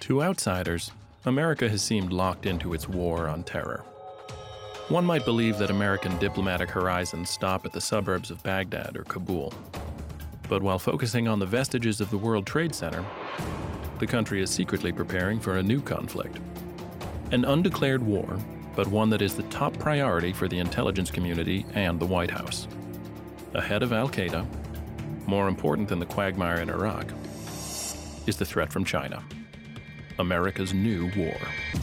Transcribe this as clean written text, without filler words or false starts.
To outsiders, America has seemed locked into its war on terror. One might believe that American diplomatic horizons stop at the suburbs of Baghdad or Kabul. But while focusing on the vestiges of the World Trade Center, the country is secretly preparing for a new conflict. An undeclared war, but one that is the top priority for the intelligence community and the White House. Ahead of Al-Qaeda, more important than the quagmire in Iraq, is the threat from China. America's new war.